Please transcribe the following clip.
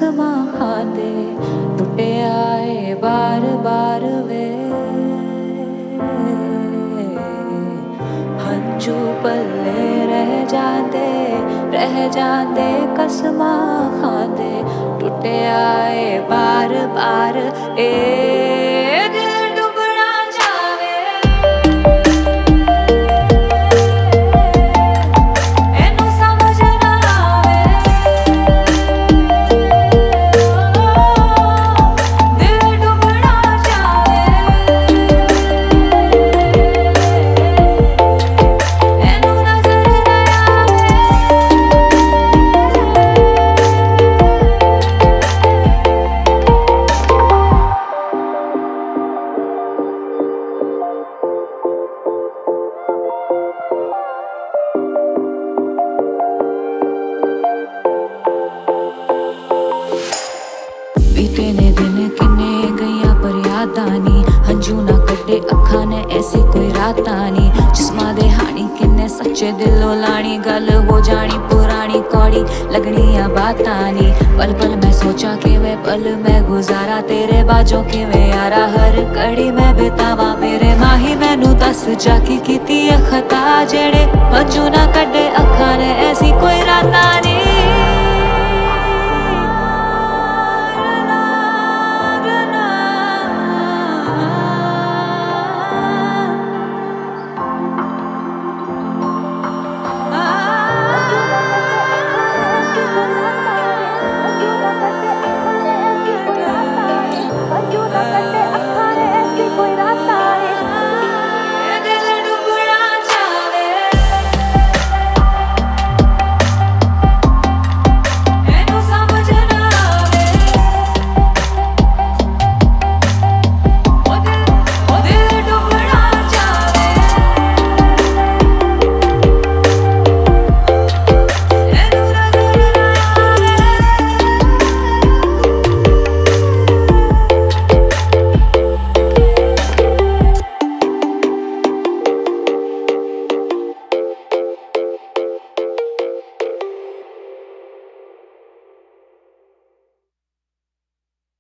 कसमां खांदे टुटिया ए बार बार वे हंजू पल्ले रह जांदे कसमां खांदे टुटिया ए बार बार दिल डुबना जावे एनू समझ ना आवे दिल डुबना जावे एनू नजर ना बीते ने दिन किन्ने गईयां पर यादां नी हंजू ना कड्डे अखां ने ऐसी कोई रातां नी जिस्मां दे हानी किन्ने सच्चे दिलों लानी गल हो जानी पुरानी कौड़ी लगनियां बातां नी पल पल मैं सोचा कि वे पल मैं गुजारा तेरे बाजों किवें यारा हर घड़ी मैं बितावा मेरे माही मैनू दस जा की कीती है खता जेड़े हंजू ना कड्डे अखां ने ऐसी कोई रातां नी